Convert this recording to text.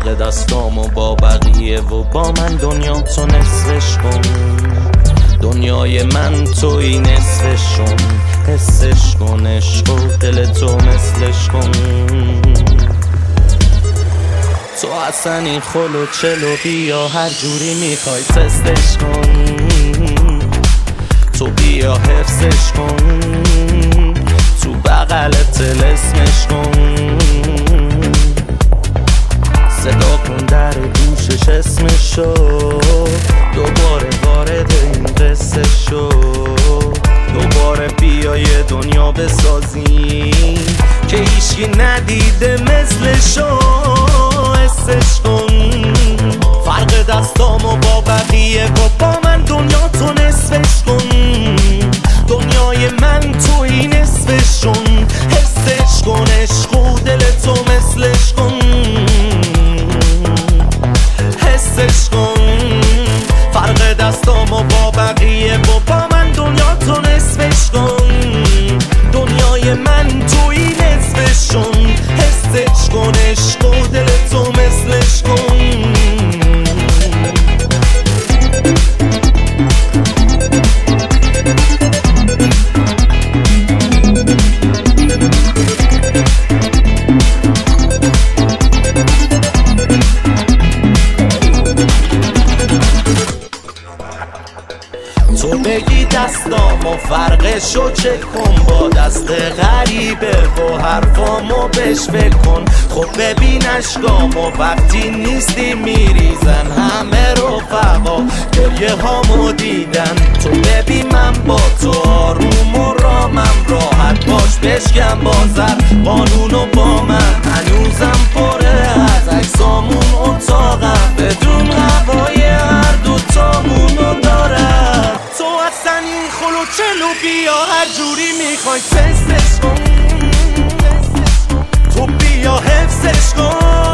دستامو با بقیه و با من دنیا تو نصفش کن. دنیای من توی نصفشون، حسش کن عشق و دل تو مثلش کن. تو اصلا این خلو چلو بیا هر جوری میخوای تستش کن. تو بیا حفظش کن، تو بغل طلسمش کن. صدا کن در گوشش اسمشو، دوباره وارد این قصه شو. دوباره بیا یه دنیا بسازیم که هیچکی ندیده مثلشو. حسش کن فرق دستامو با بقیه و با من دنیا تو نصفش کن. دنیای من توی نصفشون، حسش کن عشق و دل تو مثلش کن. حسش کن فرق دستامو با بقیه و با من دنیا تو نصفش کن. دنیای من توی نصفشون، حسش کن عشق و دل تو مثلش کن. تو بگی دستامو فرقشو چک کن با دست غریبه و حرفامو بهش فکر کن. خب ببین اشکامو وقتی نیستی میریزن همه رفقا گریه هامو دیدن. تو ببین من با تو آروم و رامم راحت باش بشکم بازر قانونو با من. هنوزم پره از عکسامون اتاقم بدون هوای هر دوتامونو دارم. تو اصلا این خلو چلو بیا هر جوری میخوای تستش کن. تو بیا حفظش کن.